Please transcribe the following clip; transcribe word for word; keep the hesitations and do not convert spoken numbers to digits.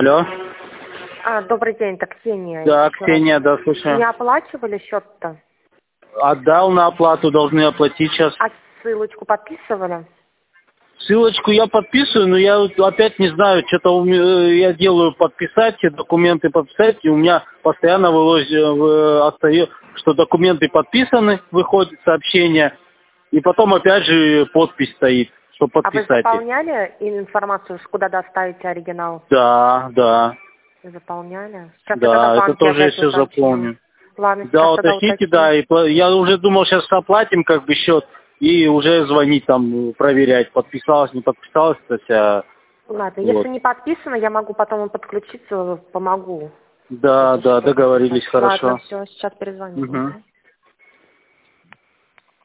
Алло. А, добрый день, это Ксения. Да, Еще Ксения, раз. да, слушаю. Не оплачивали счет-то? Отдал на оплату, должны оплатить сейчас. А ссылочку подписывали? Ссылочку я подписываю, но я вот опять не знаю, что-то у меня- я делаю подписать, все документы подписать, и у меня постоянно вылазит, остается, что документы подписаны, выходит сообщение, и потом опять же подпись стоит, что А вы подписать их. заполняли информацию, куда доставите оригинал? Да, да, Заполняли? Сейчас я тогда да, это банки тоже я опять все уточню. заполню. Ладно, Да, сейчас тогда уточните, уточню. да, и пла- я уже думал, сейчас оплатим как бы счет, и уже звонить там, проверять, подписалась, не подписалась, то есть, а, Ладно, вот. если не подписано, я могу потом подключиться, помогу. Да, Если да, что, подписать. договорились, Ладно, хорошо. все, сейчас перезвоню. Угу. Мгм.